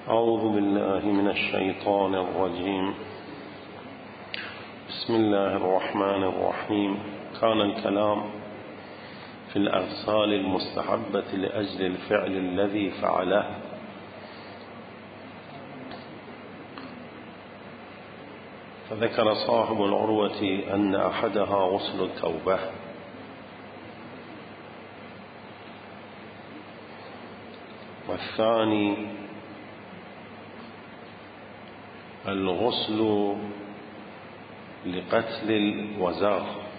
أعوذ بالله من الشيطان الرجيم. بسم الله الرحمن الرحيم. كان الكلام في الأغسال المستحبة لأجل الفعل الذي فعله، فذكر صاحب العروة أن أحدها غسل التوبة، والثاني الغسل لقتل الوزغ.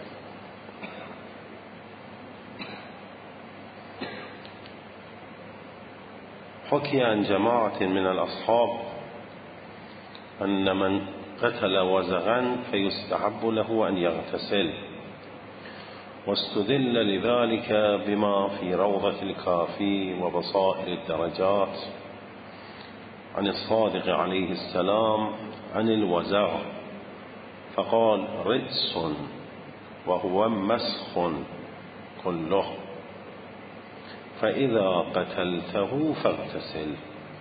حكي عن جماعة من الأصحاب أن من قتل وزغا فيستحب له أن يغتسل، واستدل لذلك بما في روضة الكافي وبصائر الدرجات عن الصادق عليه السلام عن الوزغ، فقال: رجس وهو مسخ كله، فإذا قتلته فاغتسل.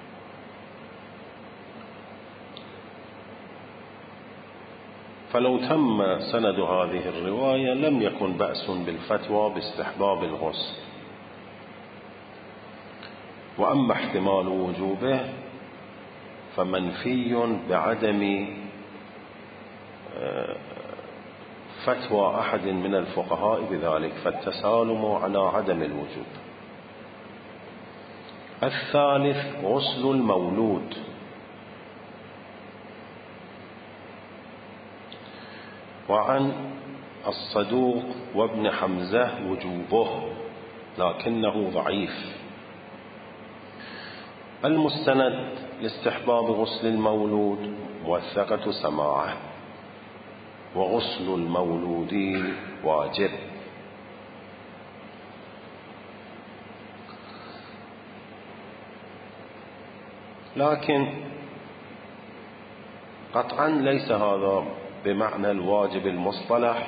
فلو تم سند هذه الرواية لم يكن بأس بالفتوى باستحباب الغسل. وأما احتمال وجوبه فمنفي بعدم فتوى أحد من الفقهاء بذلك، فالتسالم على عدم الوجوب. الثالث غسل المولود. وعن الصدوق وابن حمزة وجوبه لكنه ضعيف. المستند لاستحباب غسل المولود موثقة سماعه، وغسل المولود واجب. لكن قطعا ليس هذا بمعنى الواجب المصطلح،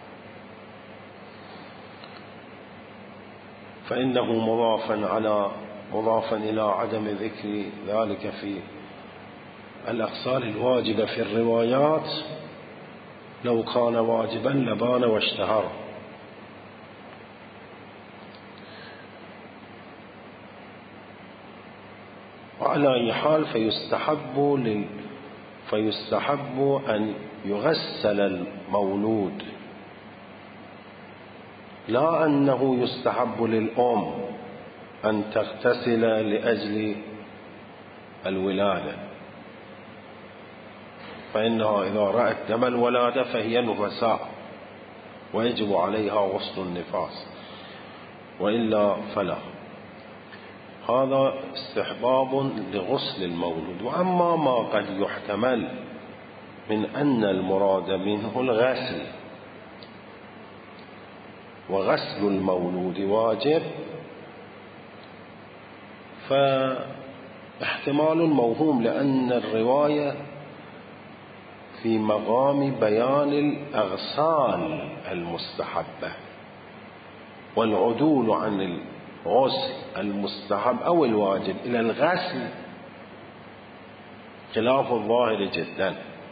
فإنه مضافا إلى عدم ذكر ذلك في الأغسال الواجبة في الروايات. لو كان واجبا لبان واشتهر. وعلى أي حال فيستحب أن يغسل المولود، لا أنه يستحب للأم أن تغتسل لأجل الولادة، فإنها إذا رأت دم الولادة فهي نفساء ويجب عليها غسل النفاس، وإلا فلا. هذا استحباب لغسل المولود. وأما ما قد يحتمل من أن المراد منه الغسل، وغسل المولود واجب، فاحتمال موهوم، لأن الرواية في مقام بيان الأغسال المستحبة، والعدول عن الغسل المستحب أو الواجب إلى الغسل خلاف الظاهر جدا.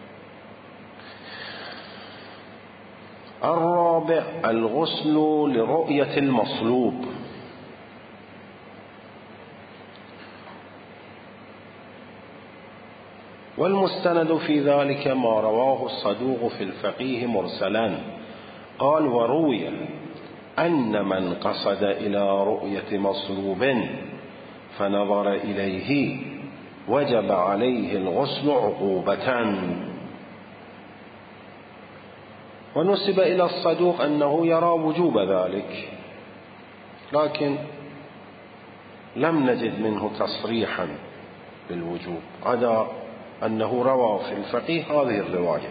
الرابع الغسل لرؤية المصلوب. والمستند في ذلك ما رواه الصدوق في الفقيه مرسلا، قال: وروي أن من قصد إلى رؤية مصلوب فنظر إليه وجب عليه الغسل عقوبة. ونسب إلى الصدوق أنه يرى وجوب ذلك، لكن لم نجد منه تصريحا بالوجوب، عدا أنه روى في الفقيه هذه الرواية.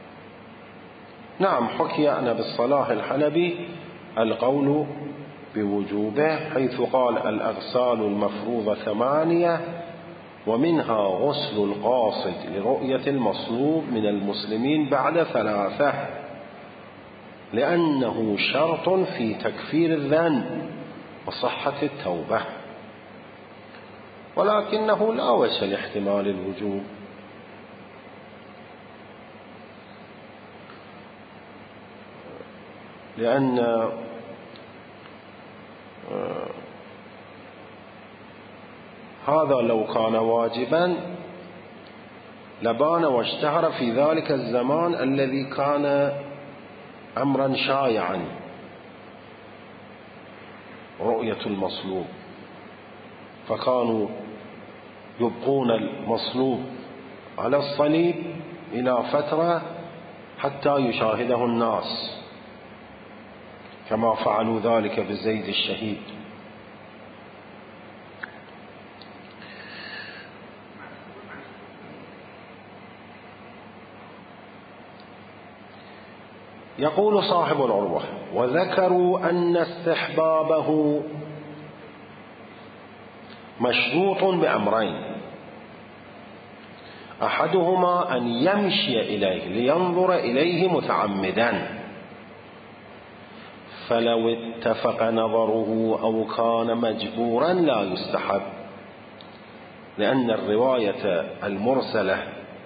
نعم، حكي عن أبي الصلاح الحلبي القول بوجوبه، حيث قال: الأغسال المفروضة 8، ومنها غسل القاصد لرؤية المصلوب من المسلمين بعد 3، لأنه شرط في تكفير الذنب وصحة التوبة. ولكنه لا وجه لاحتمال الوجوب، لأن هذا لو كان واجبا لبان واشتهر في ذلك الزمان الذي كان أمرا شائعا رؤية المصلوب، فكانوا يبقون المصلوب على الصليب إلى فترة حتى يشاهده الناس، كما فعلوا ذلك بزيد الشهيد. يقول صاحب العروة: وذكروا أن استحبابه مشروط بأمرين: أحدهما أن يمشي إليه لينظر إليه متعمدا، فلو اتفق نظره أو كان مجبورا لا يستحب، لأن الرواية المرسلة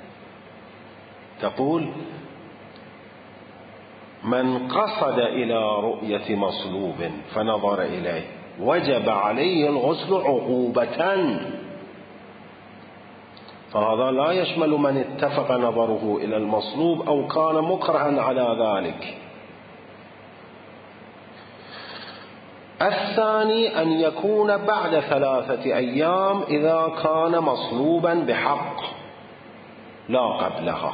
تقول: من قصد إلى رؤية مصلوب فنظر إليه وجب عليه الغسل عقوبة، فهذا لا يشمل من اتفق نظره إلى المصلوب أو كان مكرها على ذلك. الثاني أن يكون بعد 3 أيام إذا كان مصلوبا بحق لا قبلها،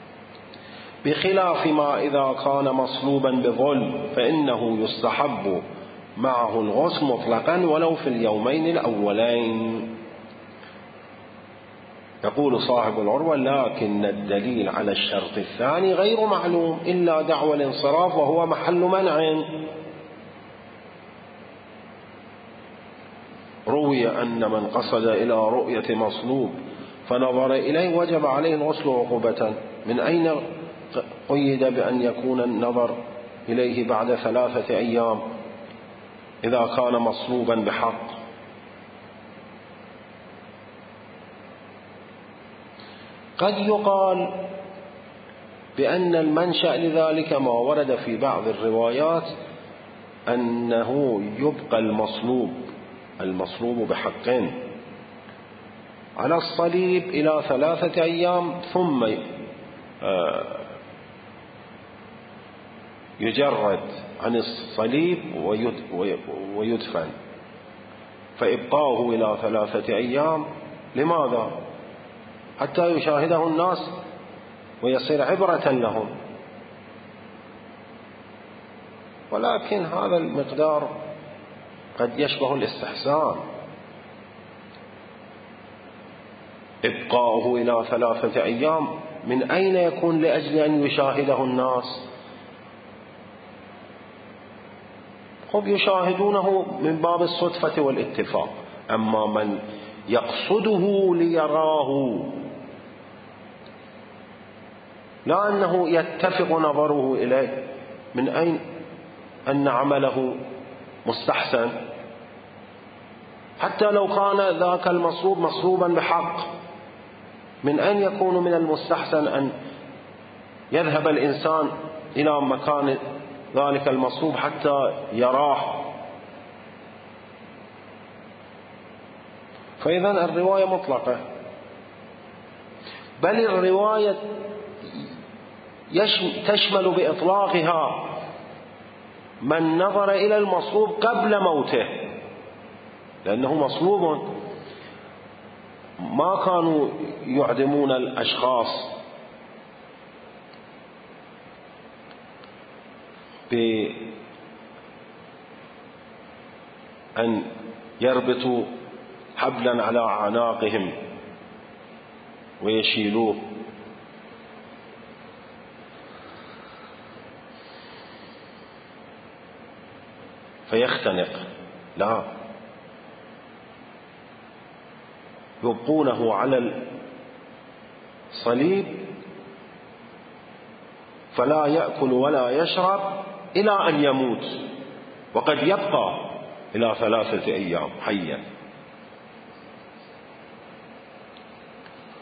بخلاف ما إذا كان مصلوبا بظلم فإنه يستحب معه الغسل مطلقا ولو في اليومين الأولين. يقول صاحب العروة: لكن الدليل على الشرط الثاني غير معلوم إلا دعوى الانصراف وهو محل منع. روي أن من قصد إلى رؤية مصلوب فنظر إليه وجب عليه الغسل عقوبة، من أين قيد بأن يكون النظر إليه بعد 3 أيام إذا كان مصلوبا بحق؟ قد يقال بأن المنشأ لذلك ما ورد في بعض الروايات أنه يبقى المصلوب بحق على الصليب إلى 3 أيام ثم يجرد عن الصليب ويدفن، فإبقاه إلى 3 أيام لماذا؟ حتى يشاهده الناس ويصير عبرة لهم، ولكن هذا المقدار قد يشبه الاستحسان. إبقاؤه إلى 3 أيام من أين يكون لأجل أن يشاهده الناس؟ هم يشاهدونه من باب الصدفة والاتفاق، أما من يقصده ليراه لا أنه يتفق نظره إليه، من أين أن عمله مستحسن؟ حتى لو كان ذاك المصلوب مصلوبا بحق، من أين يكون من المستحسن أن يذهب الإنسان إلى مكان ذلك المصلوب حتى يراه؟ فإذا الرواية مطلقة، بل الرواية تشمل بإطلاقها من نظر إلى المصلوب قبل موته، لأنه مصلوب. ما كانوا يعدمون الأشخاص بأن يربطوا حبلا على أعناقهم ويشيلوه، فيختنق، لا، يبقونه على الصليب فلا يأكل ولا يشرب إلى أن يموت، وقد يبقى إلى 3 أيام حيا.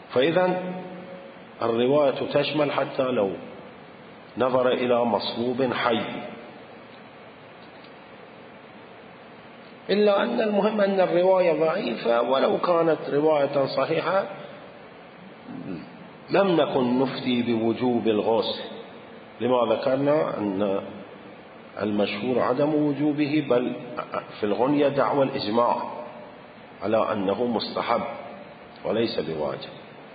فإذا الرواية تشمل حتى لو نظر إلى مصلوب حي، إلا أن المهم أن الرواية ضعيفة، ولو كانت رواية صحيحة لم نكن نفتي بوجوب الغسل، لما ذكرنا أن المشهور عدم وجوبه، بل في الغنية دعوى الإجماع على أنه مستحب وليس بواجب.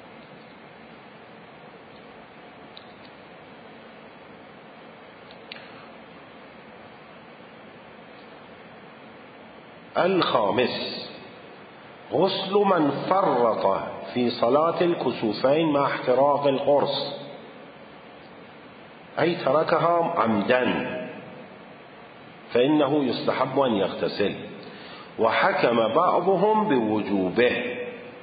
الخامس: غسل من فرط في صلاة الكسوفين مع احتراق القرص، أي تركها عمدا، فإنه يستحب أن يغتسل، وحكم بعضهم بوجوبه.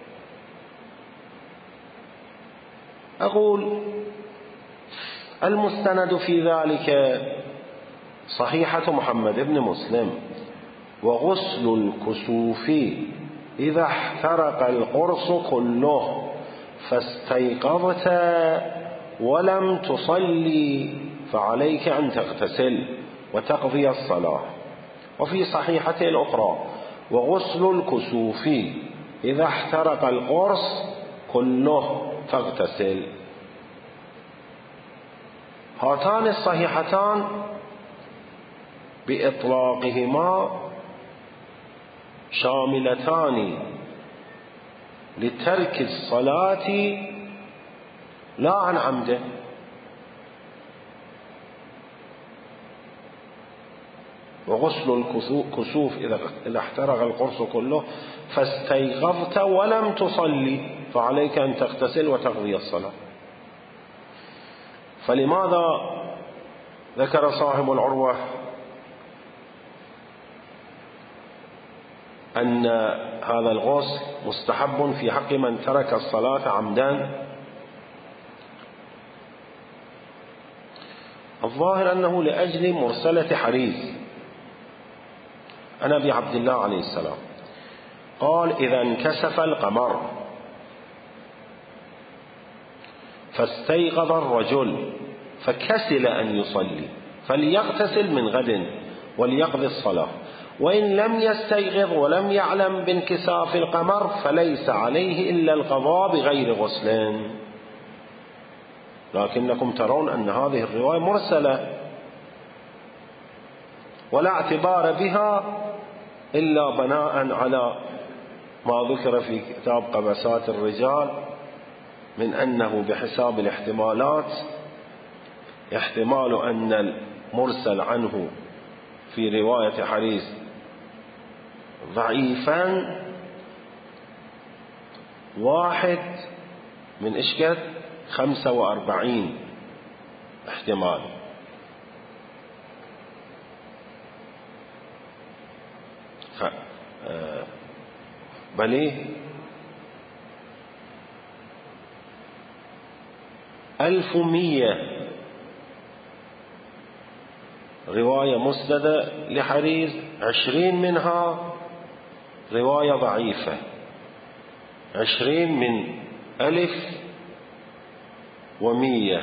أقول المستند في ذلك صحيحة محمد بن مسلم: وغسل الكسوف إذا احترق القرص كله فاستيقظت ولم تصلي فعليك أن تغتسل وتقضي الصلاة. وفي صحيحته الأخرى: وغسل الكسوف إذا احترق القرص كله فاغتسل. هاتان الصحيحتان بإطلاقهما شاملتان لترك الصلاة لا عن عمده. وغسل الكسوف إذا احترق القرص كله فاستيقظت ولم تصلي فعليك أن تغتسل وتقضي الصلاة. فلماذا ذكر صاحب العروة أن هذا الغسل مستحب في حق من ترك الصلاة عمدا؟ الظاهر أنه لأجل مرسلة حريز عن أبي عبد الله عليه السلام، قال: إذا انكسف القمر فاستيقظ الرجل فكسل أن يصلي فليغتسل من غد وليقضي الصلاة، وإن لم يستيقظ ولم يعلم بانكساف القمر فليس عليه إلا القضاء بغير غسل. لكنكم ترون أن هذه الرواية مرسلة ولا اعتبار بها إلا بناء على ما ذكر في كتاب قبسات الرجال من أنه بحساب الاحتمالات يحتمال أن المرسل عنه في رواية حريز ضعيفا واحد من إشكال 45 احتمال. بل 1100 رواية مسندة لحريز، 20 منها رواية ضعيفة، 20 من 1100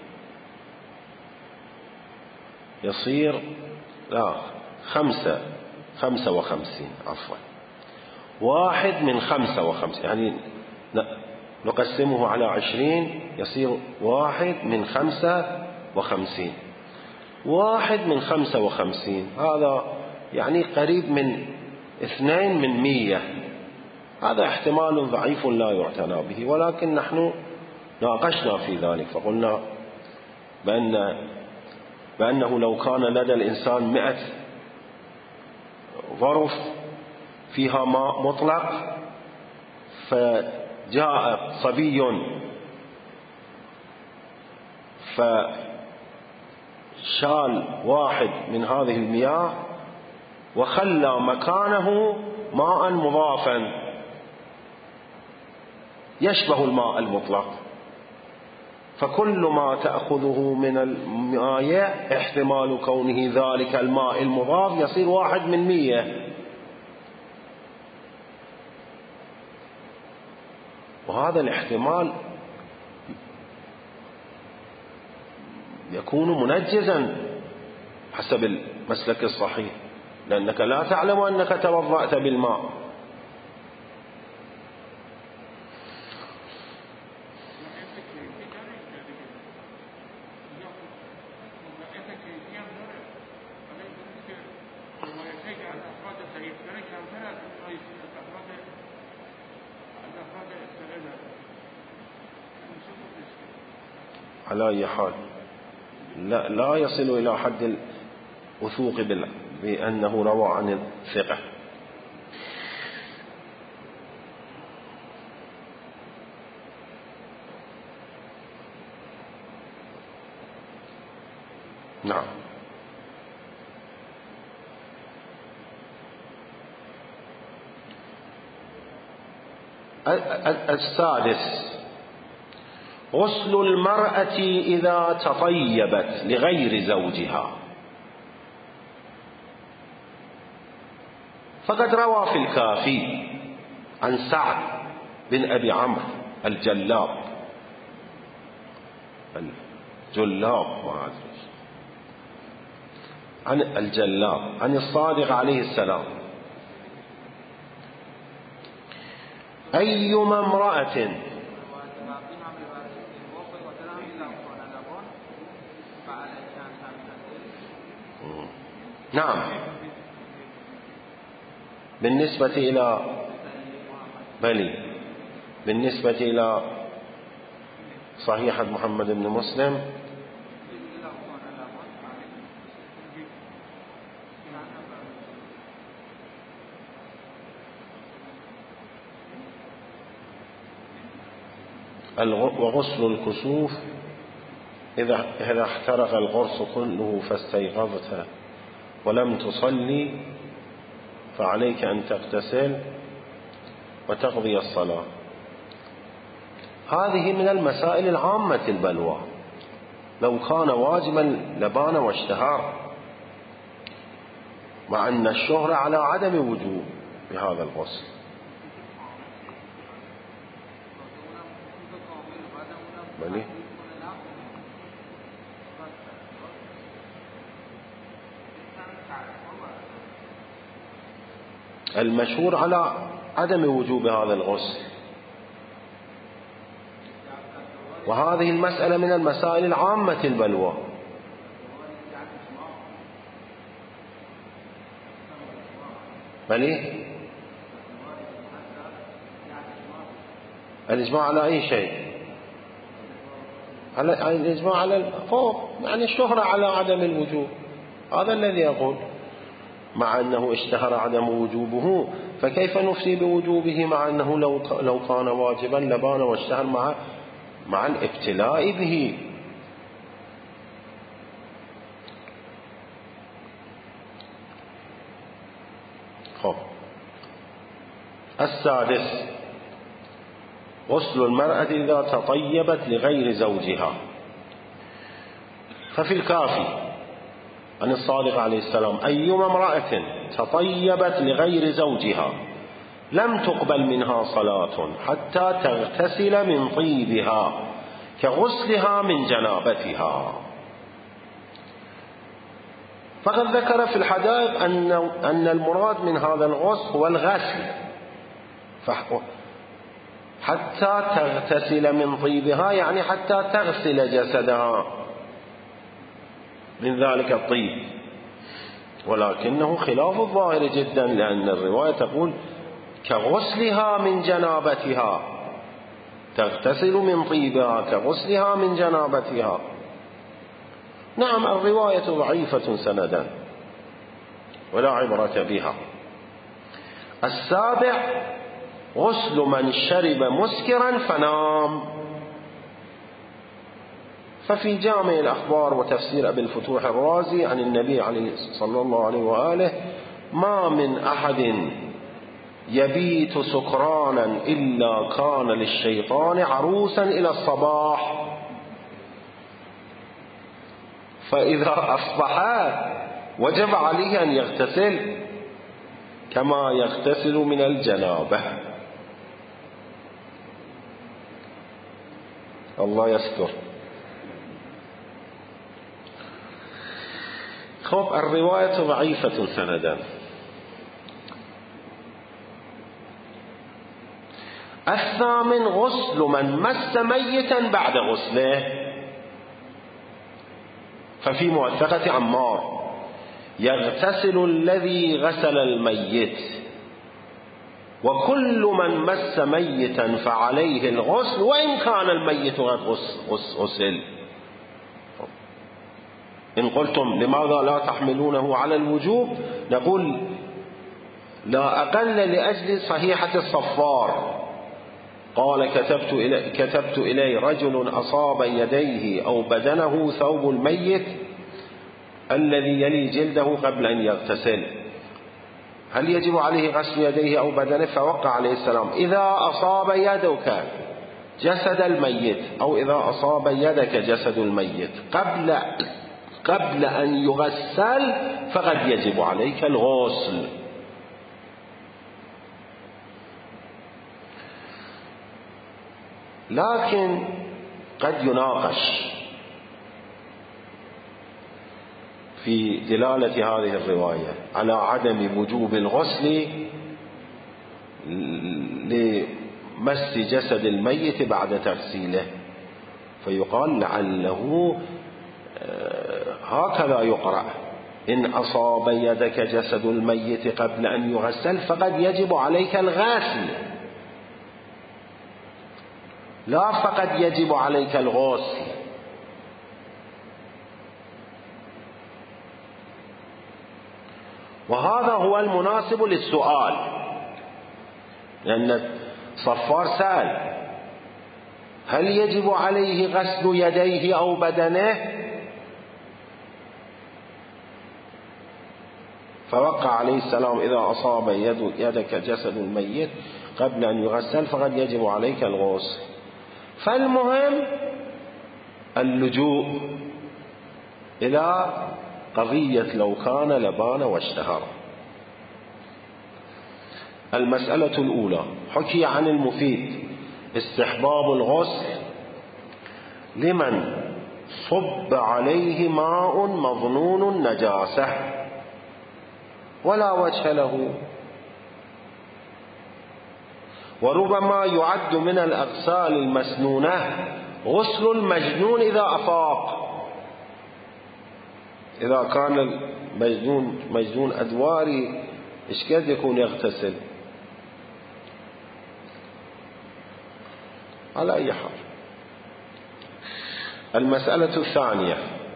يصير 55 عفوا، 1 من 55 يعني نقسمه على 20 يصير 1 من 55. 1 من 55 هذا يعني قريب من 2 من 100. هذا احتمال ضعيف لا يعتنى به، ولكن نحن ناقشنا في ذلك فقلنا بأنه لو كان لدى الإنسان 100 ظرف فيها ماء مطلق فجاء صبي فشال 1 من هذه المياه وخلى مكانه ماء مضافا يشبه الماء المطلق، فكل ما تأخذه من الماء احتمال كونه ذلك الماء المضاف يصير 1 من 100. وهذا الاحتمال يكون منجزا حسب المسلك الصحيح، لأنك لا تعلم أنك توضأت بالماء. على أي حال لا يصل إلى حد الوثوق بأنه روى عن الثقة. نعم. السادس: غسل المرأة إذا تطيبت لغير زوجها. فقد روى في الكافي عن سعد بن أبي عمرو الجلاب عن الجلاب عن الصادق عليه السلام: أيما امرأة نعم بالنسبة إلى صحيحة محمد بن مسلم وغسل الكسوف إذا احترق الغرس كله فاستيقظت ولم تصلي فعليك أن تغتسل وتقضي الصلاة. هذه من المسائل العامة البلوى، لو كان واجبا لبان واشتهار، مع أن الشهرة على عدم وجوب بهذا الغسل. المشهور على عدم وجوب هذا الغسل، وهذه المسألة من المسائل العامة البلوى. الإجماع على أي شيء؟ الإجماع على فوق، يعني الشهرة على عدم الوجوب، هذا الذي أقول. مع أنه اشتهر عدم وجوبه، فكيف نفتي بوجوبه مع أنه لو كان واجبا لبان واشتهر مع الابتلاء به. السادس: غسل المرأة إذا تطيبت لغير زوجها. ففي الكافي عن الصادق عليه السلام: أيما امرأة تطيبت لغير زوجها لم تقبل منها صلاة حتى تغتسل من طيبها كغسلها من جنابتها. فقد ذكر في الحدائق أن المراد من هذا الغسل هو الغسل، حتى تغتسل من طيبها يعني حتى تغسل جسدها من ذلك الطيب، ولكنه خلاف الظاهر جدا، لأن الرواية تقول كغسلها من جنابتها، تغتسل من طيبها كغسلها من جنابتها. نعم الرواية ضعيفة سندا ولا عبرة بها. السابع: غسل من شرب مسكرا فنام. ففي جامع الأخبار وتفسير أبي الفتوح الرازي عن النبي صلى الله عليه وآله: ما من أحد يبيت سكرانا إلا كان للشيطان عروسا إلى الصباح، فإذا أصبح وجب عليه أن يغتسل كما يغتسل من الجنابة. الله يستر. خب الرواية ضعيفة سندا. الثامن غسل من مس ميتا بعد غسله. ففي موثقة عمار: يغتسل الذي غسل الميت، وكل من مس ميتا فعليه الغسل وإن كان الميت قد غسل. إن قلتم لماذا لا تحملونه على الوجوب، نقول لا أقل لأجل صحيحة الصفار. قال: كتبت إلي رجل أصاب يديه أو بدنه ثوب الميت الذي يلي جلده قبل أن يغتسل، هل يجب عليه غسل يديه أو بدنه؟ فوقع عليه السلام: إذا أصاب يدك جسد الميت أو إذا أصاب يدك جسد الميت قبل أن يغسل فقد يجب عليك الغسل. لكن قد يناقش في دلالة هذه الرواية على عدم وجوب الغسل لمس جسد الميت بعد تغسيله، فيقال لعله هكذا يقرأ: إن أصاب يدك جسد الميت قبل أن يغسل فقد يجب عليك الغسل، لا فقد يجب عليك الغسل. وهذا هو المناسب للسؤال، لأن صفار سأل: هل يجب عليه غسل يديه أو بدنه؟ فوقع عليه السلام: إذا أصاب يدك جسد الميت قبل أن يغسل فقد يجب عليك الغسل. فالمهم اللجوء إلى قضية لو كان لبان واشتهر. المسألة الأولى: حكي عن المفيد استحباب الغسل لمن صب عليه ماء مظنون النجاسة ولا وجه له، وربما يعد من الأغسال المسنونة غسل المجنون إذا أفاق. إذا كان المجنون مجنون أدواري إيش قد يكون يغتسل؟ على أي حال. المسألة الثانية: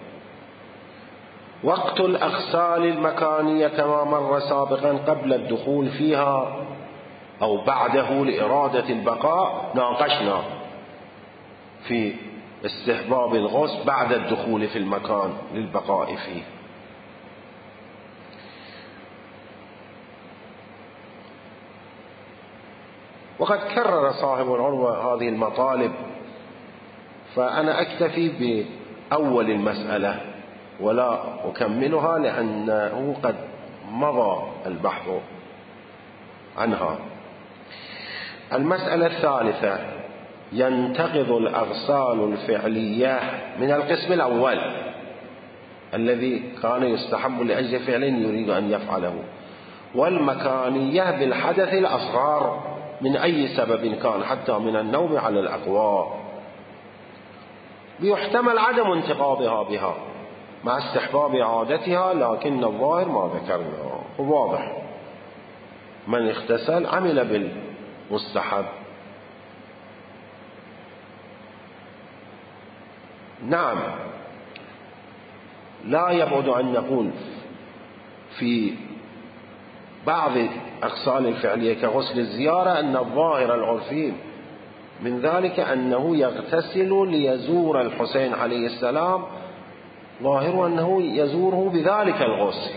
وقت الأغسال المكانية كما مر سابقا قبل الدخول فيها أو بعده لإرادة البقاء. ناقشنا في استحباب الغسل بعد الدخول في المكان للبقاء فيه. وقد كرر صاحب العروة هذه المطالب، فأنا أكتفي بأول المسألة ولا أكملها لأنه قد مضى البحث عنها. المسألة الثالثة: ينتقض الأغسال الفعلية من القسم الأول الذي كان يستحب لأجل فعل يريد أن يفعله، والمكانية بالحدث الأصغر من أي سبب كان حتى من النوم على الأقوى، بيحتمل عدم انتقاضها بها مع استحباب عادتها، لكن الظاهر ما ذكرنا واضح: من اغتسل عمل بالمستحب. نعم، لا يبعد أن نقول في بعض أغسال الفعلية كغسل الزيارة أن الظاهر العرفي من ذلك أنه يغتسل ليزور الحسين عليه السلام، ظاهر أنه يزوره بذلك الغسل،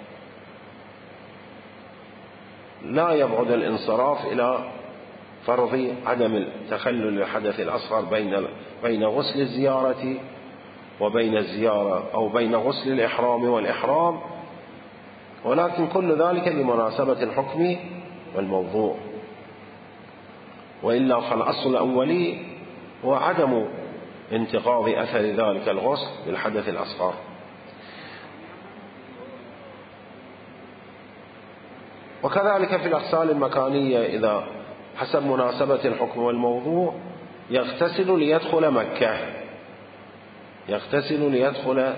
لا يبعد الانصراف إلى فرض عدم التخلل الحدث الأصغر بين غسل الزيارة وبين الزيارة أو بين غسل الإحرام والإحرام، ولكن كل ذلك بمناسبة الحكم والموضوع. وإلا فالأصل الأولي هو عدم انتقاض أثر ذلك الغسل بالحدث الأصغر. وكذلك في الأغسال المكانية إذا حسب مناسبة الحكم والموضوع يغتسل ليدخل مكة، يغتسل ليدخل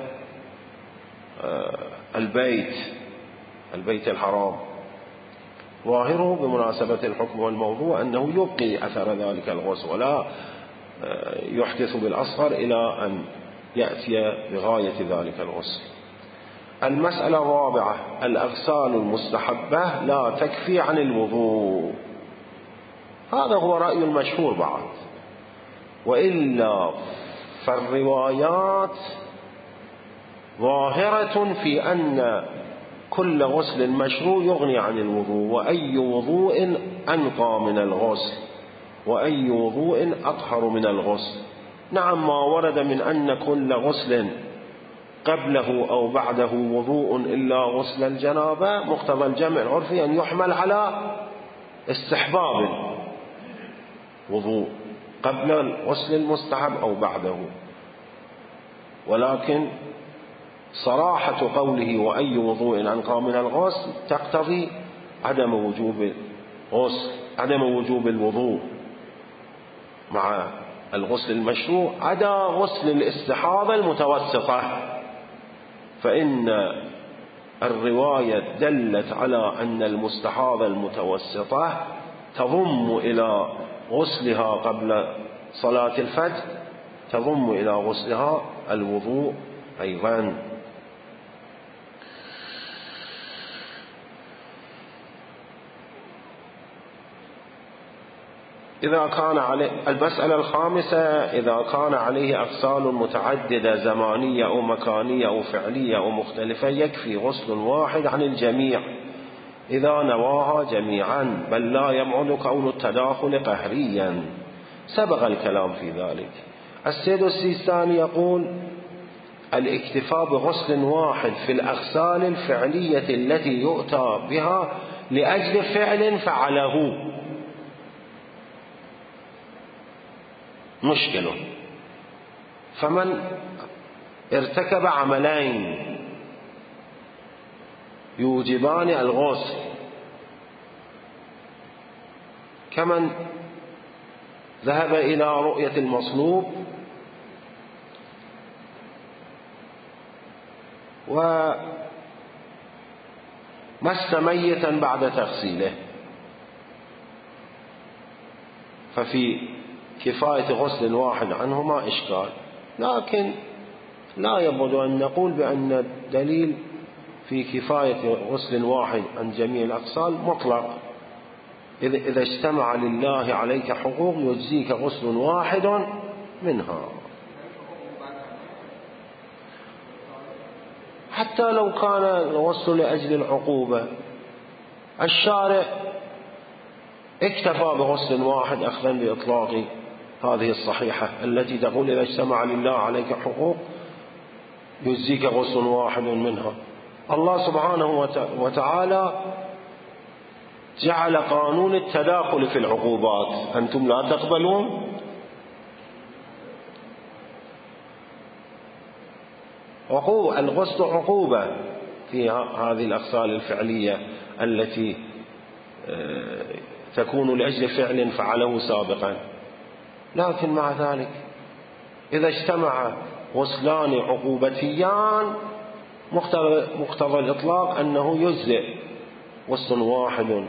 البيت الحرام، ظاهره بمناسبة الحكم والموضوع أنه يبقي أثر ذلك الغسل ولا يحدث بالأصغر إلى أن يأتي بغاية ذلك الغسل. المسألة الرابعة: الأغسال المستحبة لا تكفي عن الوضوء. هذا هو رأي المشهور بعد، وإلا فالروايات ظاهرة في أن كل غسل مشروع يغني عن الوضوء، وأي وضوء أنقى من الغسل، وأي وضوء أطهر من الغسل. نعم، ما ورد من أن كل غسل قبله أو بعده وضوء إلا غسل الجنابة، مقتضى الجمع العرفي أن يحمل على استحباب الوضوء قبل الغسل المستحب أو بعده، ولكن صراحة قوله وأي وضوء أنقى من الغسل تقتضي عدم وجوب الغسل، عدم وجوب الوضوء مع الغسل المشروع عدا غسل الاستحاضة المتوسطة، فإن الرواية دلت على أن المستحاضة المتوسطة تضم إلى غسلها قبل صلاة الفجر، تضم إلى غسلها الوضوء أيضا. المسألة الخامسة: إذا كان عليه أغسال متعددة زمانية أو مكانية أو فعلية أو مختلفة يكفي غسل واحد عن الجميع إذا نواها جميعا، بل لا يبعد كون التداخل قهريا، سبق الكلام في ذلك. السيد السيستاني يقول: الاكتفاء بغسل واحد في الأغسال الفعلية التي يؤتى بها لأجل فعل فعله مشكلة. فمن ارتكب عملين يوجبان الغسل كمن ذهب إلى رؤية المصلوب ومس ميتا بعد تغسيله، ففي كفاية غسل واحد عنهما إشكال، لكن لا يبعد أن نقول بأن الدليل في كفاية غسل واحد عن جميع الأغسال مطلق. إذا اجتمع لله عليك حقوق يجزيك غسل واحد منها، حتى لو كان الغسل لأجل العقوبة. الشارع اكتفى بغسل واحد أخذا بإطلاق هذه الصحيحة التي تقول إذا اجتمع لله عليك حقوق يجزيك غسل واحد منها. الله سبحانه وتعالى جعل قانون التداخل في العقوبات، أنتم لا تقبلون؟ الغسل عقوبة في هذه الأغسال الفعلية التي تكون لأجل فعل فعله سابقا، لكن مع ذلك إذا اجتمع غسلان عقوبتيان مقتضى الإطلاق أنه يجزئ غسل واحد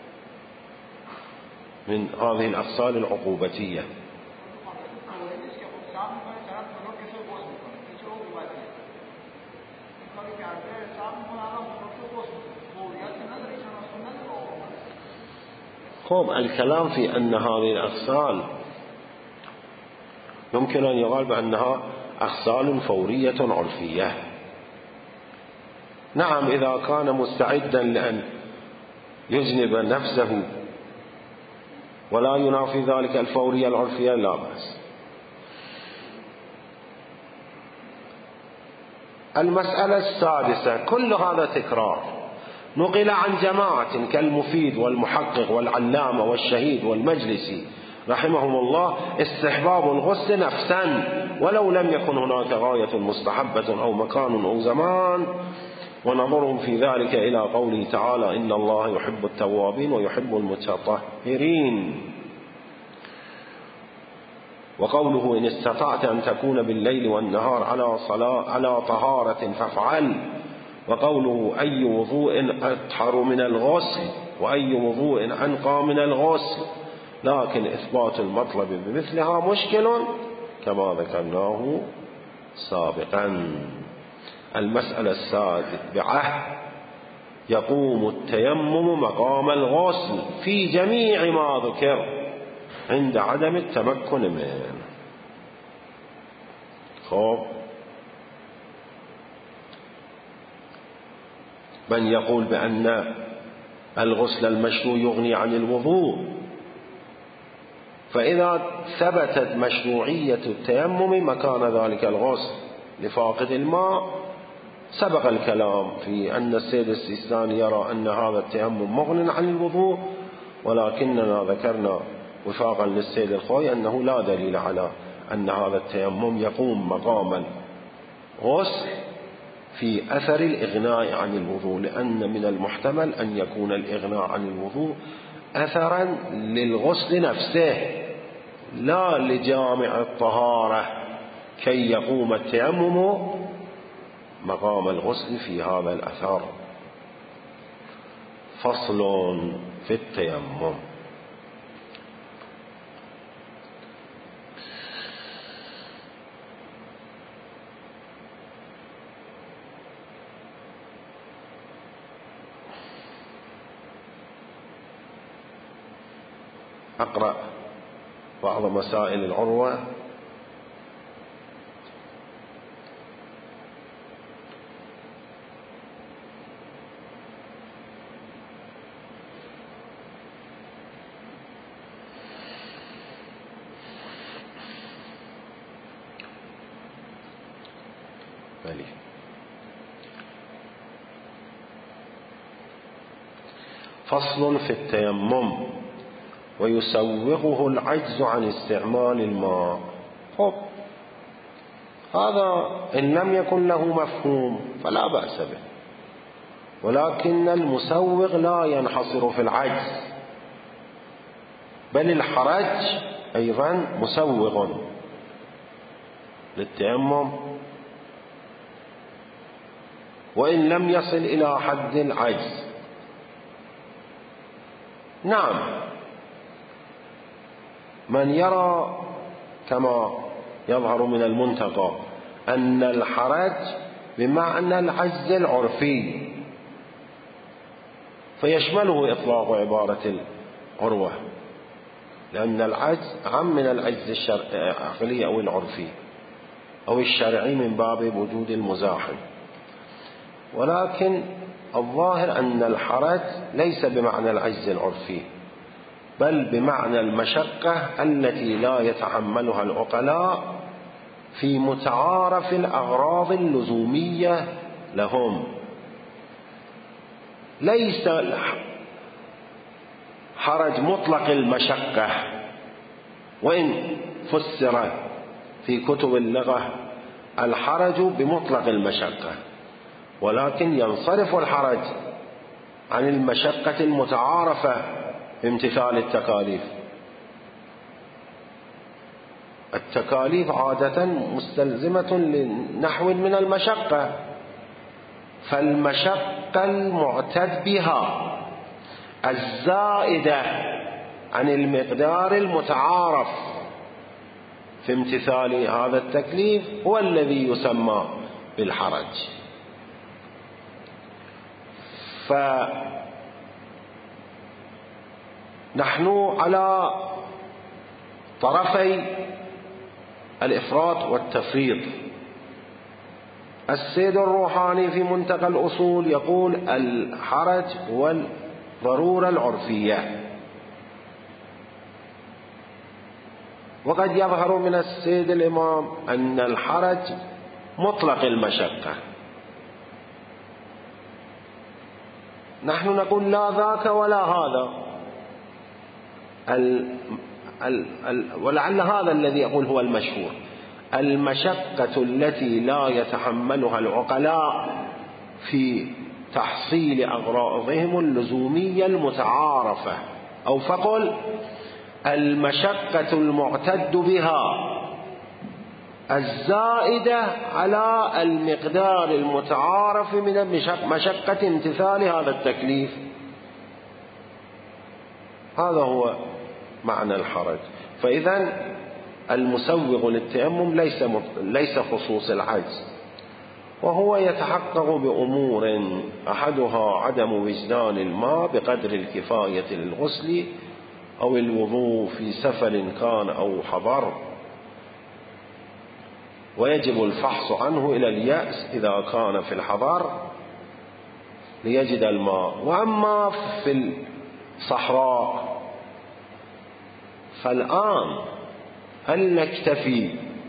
من هذه الأغسال العقوبتية. الكلام في أن هذه الأغسال يمكن أن يقال بأنها أغسال فورية عرفية. نعم، إذا كان مستعدا لأن يجنب نفسه ولا ينافي ذلك الفورية العرفية لا بأس. المسألة السادسة: كل هذا تكرار نقل عن جماعة كالمفيد والمحقق والعلامة والشهيد والمجلسي رحمهم الله استحباب الغسل نفسا ولو لم يكن هناك غاية مستحبة أو مكان أو زمان، ونظرهم في ذلك إلى قوله تعالى إن الله يحب التوابين ويحب المتطهرين، وقوله إن استطعت أن تكون بالليل والنهار على طهارة فافعل، وقوله أي وضوء أطهر من الغسل وأي وضوء أنقى من الغسل، لكن إثبات المطلب بمثلها مشكل كما ذكرناه سابقا. المسألة السابعة يقوم التيمم مقام الغسل في جميع ما ذكر عند عدم التمكن منه. خب، من يقول بأن الغسل المشروع يغني عن الوضوء، فإذا ثبتت مشروعية التيمم مكان ذلك الغسل لفاقد الماء، سبق الكلام في أن السيد السيستاني يرى أن هذا التيمم مغن عن الوضوء، ولكننا ذكرنا وفاقا للسيد الخوي أنه لا دليل على أن هذا التيمم يقوم مقام الغسل في أثر الإغناء عن الوضوء، لأن من المحتمل أن يكون الإغناء عن الوضوء أثرا للغسل نفسه لا لجامع الطهارة كي يقوم التيمم مقام الغسل في هذا الأثر. فصل في التيمم. أقرأ بعض مسائل العروة. فصل في التيمم ويسوغه العجز عن استعمال الماء. خب، هذا إن لم يكن له مفهوم فلا بأس به، ولكن المسوغ لا ينحصر في العجز، بل الحرج أيضا مسوغ للتيمم وإن لم يصل إلى حد العجز. نعم، من يرى كما يظهر من المنتقى أن الحرج بمعنى العجز العرفي، فيشمله إطلاق عبارة العروة، لأن العجز عم من العجز العقلي أو العرفي أو الشرعي من باب وجود المزاحم. ولكن الظاهر أن الحرج ليس بمعنى العجز العرفي، بل بمعنى المشقة التي لا يتحملها العقلاء في متعارف الأغراض اللزومية لهم. ليس حرج مطلق المشقة، وإن فسر في كتب اللغة الحرج بمطلق المشقة، ولكن ينصرف الحرج عن المشقة المتعارفة بامتثال التكاليف. التكاليف عادة مستلزمة لنحو من المشقة، فالمشقة المعتد بها الزائدة عن المقدار المتعارف في امتثال هذا التكليف هو الذي يسمى بالحرج. فنحن على طرفي الإفراط والتفريط. السيد الروحاني في منتقى الأصول يقول الحرج هو الضرورة العرفية، وقد يظهر من السيد الإمام أن الحرج مطلق المشقة. نحن نقول لا ذاك ولا هذا. ولعل هذا الذي يقول هو المشهور: المشقة التي لا يتحملها العقلاء في تحصيل أغراضهم اللزومية المتعارفة، أو فقل المشقة المعتد بها الزائدة على المقدار المتعارف من مشقة امتثال هذا التكليف. هذا هو معنى الحرج. فإذا المسوغ للتيمم ليس خصوص العجز، وهو يتحقق بأمور: أحدها عدم وجدان الماء بقدر الكفاية للغسل أو الوضوء في سفر كان أو حضر، ويجب الفحص عنه إلى اليأس إذا كان في الحضر ليجد الماء. وأما في الصحراء فالآن هل نكتفي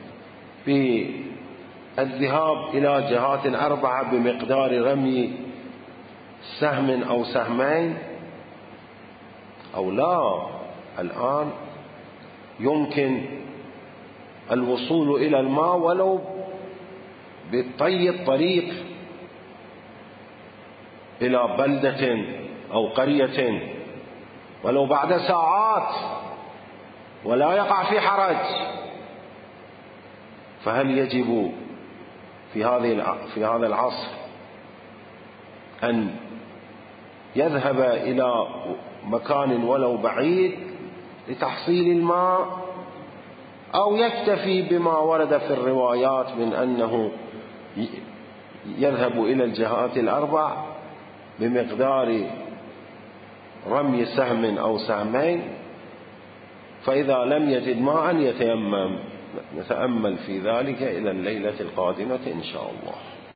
بالذهاب إلى جهات 4 بمقدار رمي سهم أو سهمين أو لا؟ الآن يمكن الوصول إلى الماء ولو بطي الطريق إلى بلدة أو قرية ولو بعد ساعات ولا يقع في حرج. فهل يجب في هذا العصر أن يذهب إلى مكان ولو بعيد لتحصيل الماء، أو يكتفي بما ورد في الروايات من أنه يذهب إلى الجهات 4 بمقدار رمي سهم أو سهمين، فإذا لم يجد ماء يتيمم؟ نتأمل في ذلك إلى الليلة القادمة إن شاء الله.